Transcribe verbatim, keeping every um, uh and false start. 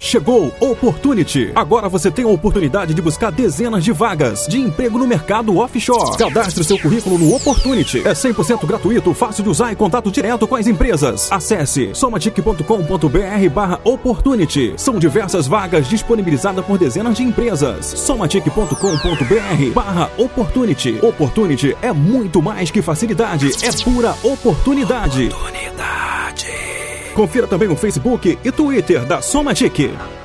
Chegou Opportunity. Agora você tem a oportunidade de buscar dezenas de vagas de emprego no mercado offshore. Cadastre seu currículo no Opportunity. É cem por cento gratuito, fácil de usar e contato direto com as empresas. Acesse somatic ponto com ponto br barra Opportunity. São diversas vagas disponibilizadas por dezenas de empresas. somatic ponto com ponto br barra Opportunity. Opportunity é muito mais que facilidade, é pura oportunidade. Oportunidade. Confira também o Facebook e Twitter da Somatic.